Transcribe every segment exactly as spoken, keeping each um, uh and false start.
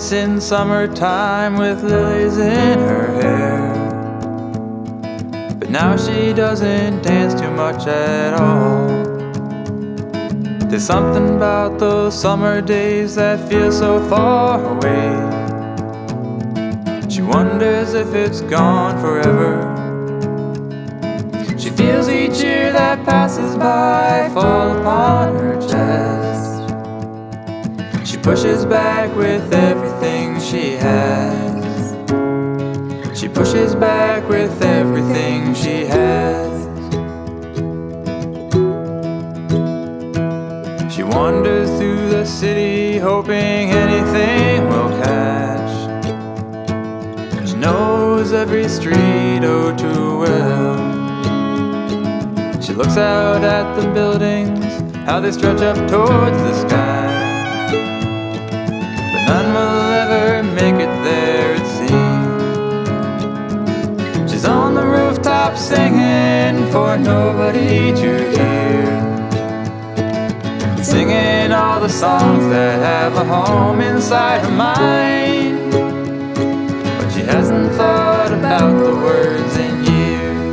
nights in summertime with lilies in her hair. But now she doesn't dance too much at all. There's something about those summer days that feel so far away. She wonders if it's gone forever. She feels each year that passes by fall upon her chest. She pushes back with everything she has. She pushes back with everything she has. She wanders through the city hoping anything will catch. She knows every street oh too well. She looks out at the buildings, how they stretch up towards the sky. But none will ever make it there, it seems. She's on the rooftop singing for nobody to hear, singing all the songs that have a home inside her mind. But she hasn't thought about the words in years.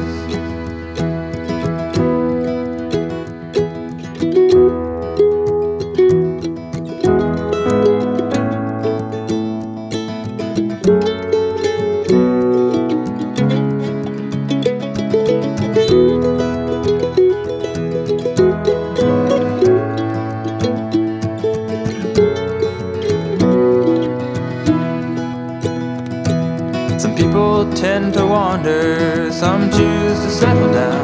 Some people tend to wander, some choose to settle down.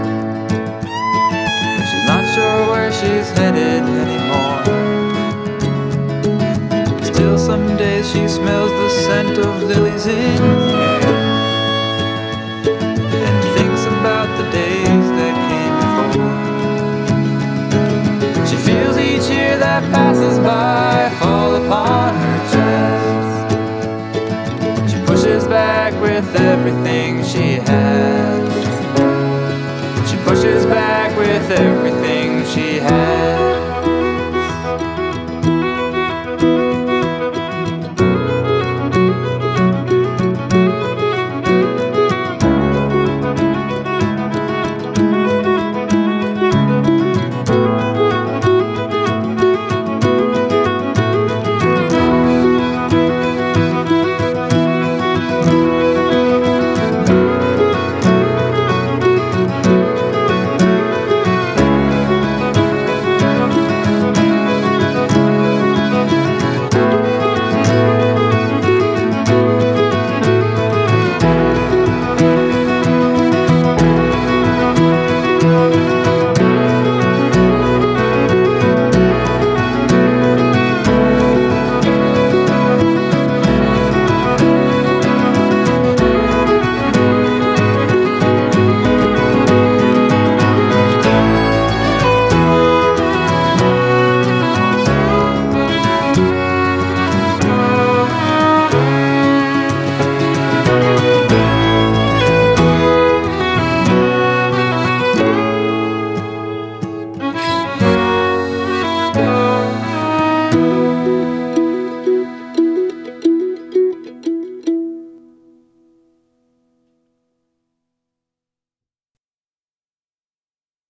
She's not sure where she's headed anymore. Still some days she smells the scent of lilies in the air, and thinks about the days that came before. She feels each year that passes by fall upon her chest. Pushes back with everything she has. She pushes back with everything